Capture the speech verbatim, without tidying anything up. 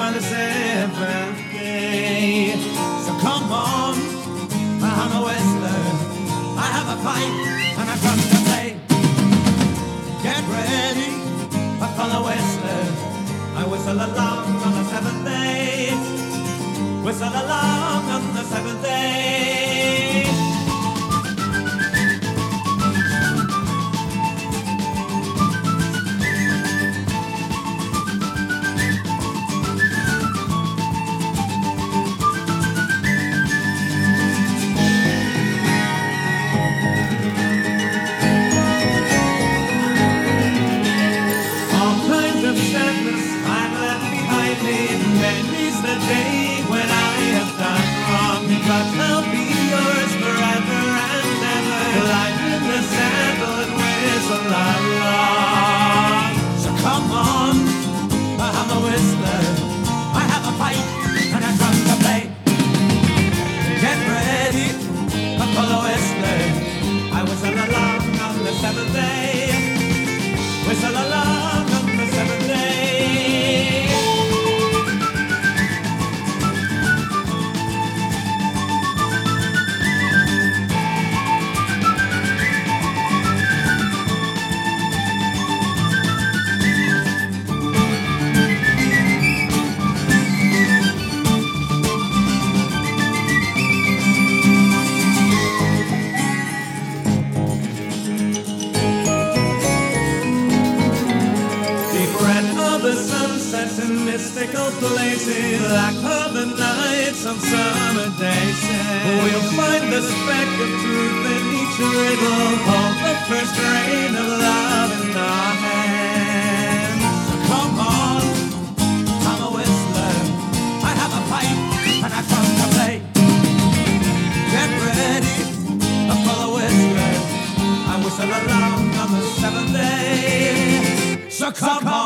by the seventh day. So come on, I'm a whistler, I have a pipe and a drum to play. Get ready for the whistler, I whistle along on the seventh day. Whistle along on the seventh day. Many's the day when I have done wrong, but I'll be yours forever and ever. Life in the saddle and whistle along. So come on, I'm a whistler, I have a pipe and a drum to play. Get ready for the whistler, I whistle along on the seventh day. Whistle along on the seventh day. The sunsets in mystical places, like other nights on summer days. We'll find the speck of truth in each riddle, hold the first rain of love in our hands. So come on, I'm a whistler, I have a pipe and a drum to play. Get ready for the whistler, I whistle along on the seventh day. So come on.